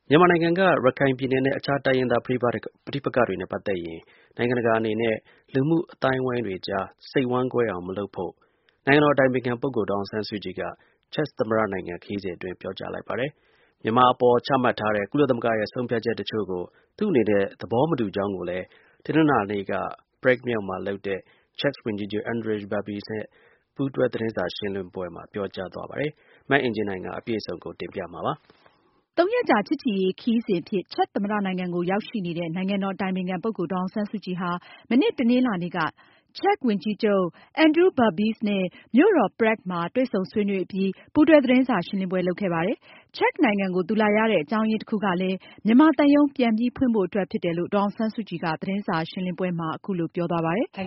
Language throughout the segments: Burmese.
မြန်မာနိုင်ငံက ရခိုင်ပြည်နယ်နဲ့ အခြားတိုင်းရင်းသား ပဋိပက္ခတွေနဲ့ ပတ်သက်ရင် နိုင်ငံတကာအနေနဲ့ လူမှုအသိုင်းအဝိုင်းတွေကြား စိတ်ဝမ်းကွဲအောင် မလုပ်ဖို့ နိုင်ငံတော်အတိုင်ပင်ခံပုဂ္ဂိုလ် ဒေါ်အောင်ဆန်းစုကြည်က ချက်သမ္မတနိုင်ငံ ခရီးစဉ်အတွင်း ပြောကြားလိုက်ပါတယ်။ မြန်မာအပေါ် ချမှတ်ထားတဲ့ ကုလသမဂ္ဂရဲ့ ဆုံးဖြတ်ချက်တချို့ကို သူ့အနေနဲ့ သဘောမတူကြောင်းကိုလည်း တနင်္လာနေ့က Prague မြို့မှာလုပ်တဲ့ ချက်ဝန်ကြီးချုပ် Andrej Babis နဲ့ ပူးတွဲ သတင်းစာရှင်းလင်းပွဲမှာ ပြောကြားသွားပါတယ်။ မအင်ကြင်းနိုင်က အပြည့်အစုံကို တင်ပြမှာပါ။ 3 ရက်ကြာ ချစ်ကြည်ရေးခရီးစဉ်အဖြစ် ချက်သမ္မတနိုင်ငံကို ရောက်ရှိနေတဲ့ နိုင်ငံတော်အတိုင်ပင်ခံပုဂ္ဂိုလ် ဒေါ်အောင်ဆန်းစုကြည်ဟာ မနေ့ တနင်္လာနေ့က ချက်ဝန်ကြီးချုပ် Andrej Babis နဲ့ မြို့တော် Prague မှာ တွေ့ဆုံဆွေးနွေးအပြီး ပူးတွဲသတင်းစာရှင်းလင်းပွဲ လုပ်ခဲ့ပါတယ်။ ချက်နိုင်ငံကို သူလာရတဲ့ အကြောင်းရင်းတခုကလည်း မြန်မာသံရုံး ပြန်ပြီးဖွင့်ဖို့အတွက်ဖြစ်တယ်လို့ ဒေါ်အောင်ဆန်းစုကြည်က သတင်းစာရှင်းလင်းပွဲမှာ အခုလိုပြောသွားပါတယ်။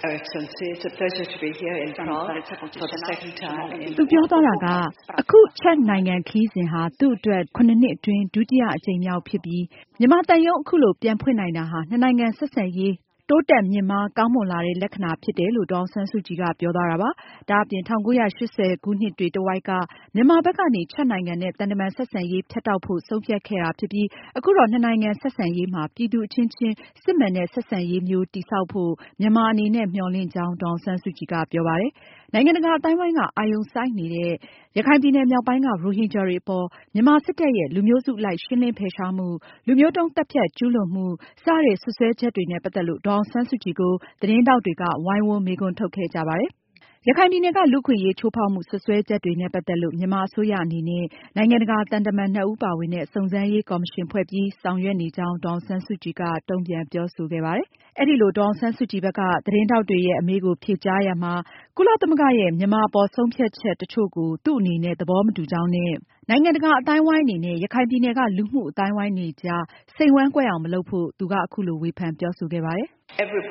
သူပြောသွားတာက အခု ချက်နိုင်ငံခရီးစဉ်ဟာ သူ့အတွက် ၇ နှစ်အတွင်း ဒုတိယအကြိမ်မြောက်ဖြစ်ပြီး မြန်မာသံရုံး အခုလို ပြန်ဖွင့်နိုင်တာဟာ နှစ်နိုင်ငံဆက်ဆံရေး တိုးတက်မြင့်မား ကောင်းမွန်လာတဲ့ လက္ခဏာဖြစ်တယ်လို့ ဒေါ်အောင်ဆန်းစုကြည်က ပြောသွားတာပါ။ ဒါအပြင် ၁၉၈၀ ခုနှစ်တွေတဝိုက်က မြန်မာဘက်ကနေ ချက်နိုင်ငံနဲ့ သံတမန်ဆက်ဆံရေး ဖြတ်တောက်ဖို့ ဆုံးဖြတ်ခဲ့တာဖြစ်ပြီး အခုတော့ နှစ်နိုင်ငံဆက်ဆံရေးမှာ ပြည်သူအချင်းချင်း စစ်မှန်တဲ့ ဆက်ဆံရေးမျိုး တည်ဆောက်ဖို့ မြန်မာအနေနဲ့ မျှော်လင့်ကြောင်း ဒေါ်အောင်ဆန်းစုကြည်က ပြောပါတယ်။ နိုင်ငံတကာအသိုင်းအဝိုင်းက အာရုံစိုက်နေတဲ့ ရခိုင်ပြည်နယ်မြောက်ပိုင်းက ရိုဟင်ဂျာတွေအပေါ် မြန်မာစစ်တပ်ရဲ့ လူမျိုးစုအလိုက် ရှင်းလင်းဖယ်ရှားမှု၊ လူမျိုးတုန်းသတ်ဖြတ်ကျူးလွန်မှု စတဲ့ စွပ်စွဲချက်တွေနဲ့ ပတ်သက်လို့ ဒေါ်အောင်ဆန်းစုကြည်ကို သတင်းထောက်တွေက ဝိုင်းဝန်းမေးခွန်းထုတ်ခဲ့ကြပါတယ်။ ရခိုင်ပြည်နယ်က လူ့အခွင့်အရေးချိုးဖောက်မှု စွပ်စွဲချက်တွေနဲ့ ပတ်သက်လို့ မြန်မာအစိုးရအနေနဲ့ နိုင်ငံတကာသံတမန် 2 ဦးပါဝင်တဲ့ စုံစမ်းရေးကော်မရှင်ဖွဲ့ပြီး ဆောင်ရွက်နေကြောင်း ဒေါ်အောင်ဆန်းစုကြည်က တုန့်ပြန်ပြောဆိုခဲ့ပါတယ်။ အဲဒီလို ဒေါ်အောင်ဆန်းစုကြည်ဘက်က သတင်းထောက်တွေရဲ့ အမေးကို ဖြေကြားရာမှာ ကုလသမဂ္ဂရဲ့ မြန်မာအပေါ် ဆုံးဖြတ်ချက်တချို့ကို သူ့အနေနဲ့ သဘောမတူကြောင်းနဲ့ နိုင်ငံတကာအသိုင်းအဝိုင်းအနေနဲ့ ရခိုင်ပြည်နယ်က လူမှုအသိုင်းအဝိုင်းတွေကြား စိတ်ဝမ်းကွဲအောင် မလုပ်ဖို့ သူက အခုလို ဝေဖန်ပြောဆိုခဲ့ပါတယ်။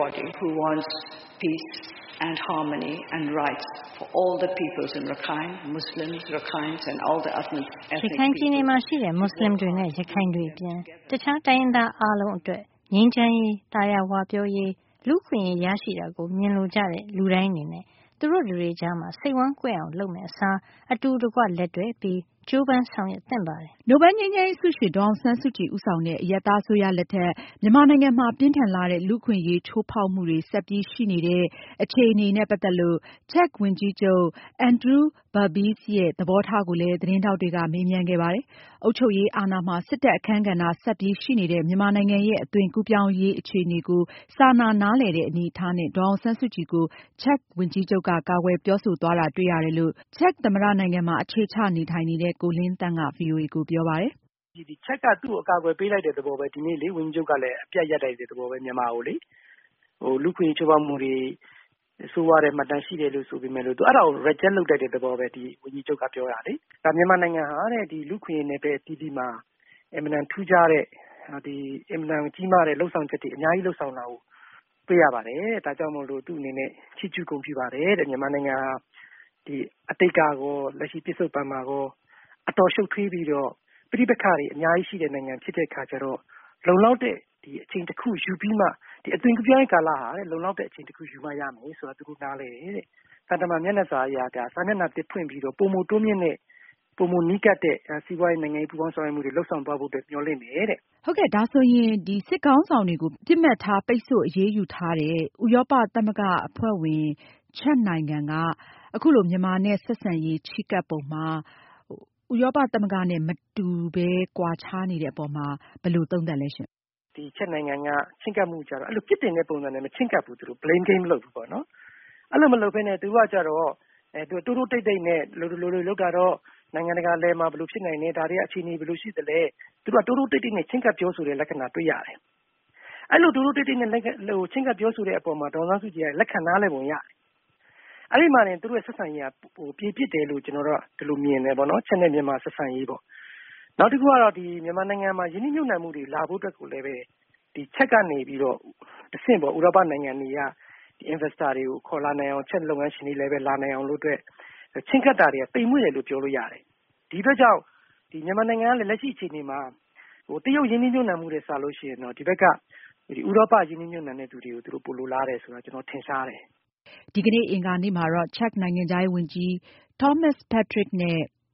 ရခိုင်ပြည်နယ်မှာရှိတဲ့ မွတ်စလင်တွေနဲ့ ရခိုင်တွေအပြင် တခြားတိုင်းရင်းသားအားလုံးအတွက် ငြိမ်းချမ်းရေး၊ သာယာဝပြောရေး၊ လူ့အခွင့်အရေးရရှိတာကို မြင်လိုကြတဲ့ လူတိုင်းအနေနဲ့ သူတို့တတွေကြားမှာ စိတ်ဝမ်းကွဲအောင်လုပ်မယ့်အစား အတူတကွ လက်တွဲပြီး ကြိုးပမ်းဆောင်ရွက်သင့်ပါတယ်။နိုဘယ်လ်ငြိမ်းချမ်းရေးဆုရှင် ဒေါ်အောင်ဆန်းစုကြည်ဦးဆောင်တဲ့ အရပ်သားအစိုးရလက်ထက် မြန်မာနိုင်ငံမှာ ပြင်းထန်လှတဲ့ လူ့အခွင့်အရေးချိုးဖောက်မှုတွေ ဆက်ပြီးရှိနေတဲ့ အခြေအနေနဲ့ ပတ်သက်လို့ ချက်ဝန်ကြီးချုပ် Andrej Babis ရဲ့ သဘောထားကိုလည်း သတင်းထောက်တွေက မေးမြန်းခဲ့ပါတယ်။ အုပ်ချုပ်ရေးအာဏာမှာ စစ်တပ်အခန်းကဏ္ဍ ဆက်ပြီးရှိနေတဲ့ မြန်မာနိုင်ငံရဲ့ အသွင်ကူးပြောင်းရေးအခြေအနေကို စာနာနားလည်တဲ့အနေအထားနဲ့ ဒေါ်အောင်ဆန်းစုကြည်ကို ချက်ဝန်ကြီးချုပ်က ကာကွယ်ပြောဆိုသွားတာတွေ့ရတယ်လို့ ချက်သမ္မတနိုင်ငံမှာ အခြေချနေထိုင်နေတဲ့ ကိုလင်းသန့်က ဗွီအိုအေကိုပြောပါတယ်။ ချက်က သူ့ကိုအကာအကွယ်ပေးလိုက်တဲ့သဘောပဲ ဒီနေ့ဝန်ကြီးချုပ်ကလည်း အပြတ်ရပ်လိုက်တဲ့သဘောပဲ မြန်မာကိုလေ။ လူ့အခွင့်အရေးချိုးဖောက်မှုတွေ ဆိုးဝါးတဲ့မှတ်တမ်းရှိတယ်လို့ဆိုပေမယ့်လို့ အဲဒါကို reject လုပ်လိုက်တဲ့သဘောပဲ ဝန်ကြီးချုပ်ကပြောတာလေ။ မြန်မာနိုင်ငံဟာ လူ့အခွင့်အရေးနယ်ပယ်အသီးသီးမှာ အင်မတန်ထူးခြားတဲ့ အင်မတန်ကြီးမားတဲ့လုပ်ဆောင်ချက်တွေ အများကြီးလုပ်ဆောင်တာကို တွေ့ရပါတယ်။ ဒါကြောင့်မို့လို့ သူ့အနေနဲ့ ချီးကျူးဂုဏ်ပြုပါတယ်တဲ့ မြန်မာနိုင်ငံဟာ အတိတ်ကရော လက်ရှိပစ္စုပ္ပန်မှာရော အတော်ရှုပ်ထွေးပြီးတော့ ပဋိပက္ခတွေအများကြီးရှိတဲ့နိုင်ငံဖြစ်တဲ့အခါကျတော့ လုံလောက်တဲ့အချိန်တခုယူပြီးမှ အသွင်ကူးပြောင်းရေးကာလဟာ လုံလောက်တဲ့အချိန်တခုယူမှ ရမယ်ဆိုတာ သူတို့နားလည်တယ်တဲ့။ သံတမန်မျက်နှာစာအရ စာမျက်နှာသစ်ဖွင့်ပြီးတော့ ပိုမိုတိုးမြင့်တဲ့ ပိုမိုနီးကပ်တဲ့ စီးပွားရေးနိုင်ငံရေးပူးပေါင်းဆောင်ရွက်မှုတွေလုပ်ဆောင်သွားဖို့အတွက် မျှော်လင့်တယ်တဲ့။ဟုတ်ကဲ့ ဒါဆိုရင် စစ်ခေါင်းဆောင်တွေကို ပစ်မှတ်ထားပိတ်ဆို့အရေးယူထားတဲ့ ဥရောပသမဂ္ဂအဖွဲ့ဝင် ချက်နိုင်ငံက အခုလိုမြန်မာနဲ့ ဆက်ဆံရေးချဉ်းကပ်ပုံမှာ ဥရောပသမဂ္ဂနဲ့ မတူပဲ ကွာခြားနေတဲ့အပေါ်မှာ ဘယ်လိုသုံးသပ်လဲရှင့်။ချက်နိုင်ငံက ချဉ်းကပ်မှုကျတော့ အဲလိုပြစ်တင်တဲ့ပုံစံနဲ့ မချဉ်းကပ်ဘူး။ blame game မလုပ်ဘူးပေါ့နော်။ အဲလိုမလုပ်ပဲနဲ့ သူကကျတော့ တိုးတိုးတိတ်တိတ်နဲ့ လိုလုပ်တာတော့ နိုင်ငံတကာအလယ်မှာ ဘယ်လိုဖြစ်နိုင်လဲ ဒါတွေကအခြေအနေဘယ်လိုရှိသလဲ သူကတိုးတိုးတိတ်တိတ်နဲ့ ချဉ်းကပ်ပြောဆိုတဲ့လက္ခဏာတွေ့ရတယ်။ အဲလိုတိုးတိုးတိတ်တိတ်နဲ့ ချဉ်းကပ်ပြောဆိုတဲ့အပေါ်မှာ ဒေါ်အောင်ဆန်းစုကြည်က လက်ခံနားလည်ပုံရတယ်။ အဲဒီမှာတင် သူတို့ရဲ့ဆက်ဆံရေးက ပြေပြစ်တယ်လို့ ကျနော်တို့က ဒီလိုမြင်တယ်ပေါ့နော် ချက်နဲ့မြန်မာဆက်ဆံရေးပေါ့။ နောက်တခုကတော့ မြန်မာနိုင်ငံမှာ ရင်းနှီးမြုပ်နှံမှုတွေလာဖို့အတွက်ကိုလည်း ချက်ကနေပြီးတော့ တဆင့်ပေါ့ ဥရောပနိုင်ငံတွေက investor တွေကိုခေါ်လာနိုင်အောင် ချက်လုပ်ငန်းရှင်တွေလည်းလာနိုင်အောင်လို့အတွက် ချဉ်းကပ်တာတွေက သိမ်မွေ့တယ်လို့ပြောလို့ရတယ်။ ဒီအတွက်ကြောင့် မြန်မာနိုင်ငံကလည်း လက်ရှိအခြေအနေမှာ တရုတ်ရင်းနှီးမြုပ်နှံမှုထက်စာရင်တော့ ဒီဘက်က ဥရောပရင်းနှီးမြုပ်နှံတဲ့သူတွေကို သူတို့ပိုလိုလားတယ်ဆိုတာ ကျနော်ထင်ရှားတယ်။ ဒီကနေ့ အင်္ဂါနေ့မှာတော့ ချက်နိုင်ငံခြားရေးဝန်ကြီး Thomas Petrick နဲ့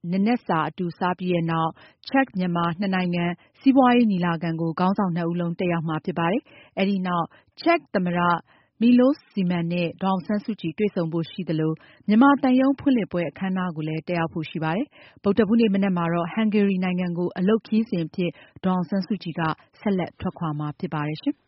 နံနက်စာအတူစားပြီးတဲ့နောက် ချက်မြန်မာနှစ်နိုင်ငံစီးပွားရေးညီလာခံကို ခေါင်းဆောင်နှစ်ဦးလုံးတက်ရောက်မှာဖြစ်ပါတယ်။ အဲဒီနောက် ချက်သမ္မတ Milos Zeman နဲ့ ဒေါ်အောင်ဆန်းစုကြည်တွေ့ဆုံဖို့ရှိသလို မြန်မာသံရုံးဖွင့်လှစ်ပွဲအခမ်းအနားကိုလည်း တက်ရောက်ဖို့ရှိပါတယ်။ ဗုဒ္ဓဟူးနေ့မနက်မှာတော့ ဟန်ဂေရီနိုင်ငံကို အလုပ်ခရီးစဉ်အဖြစ် ဒေါ်အောင်ဆန်းစုကြည်က ဆက်လက်ထွက်ခွာမှာဖြစ်ပါတယ်ရှင်။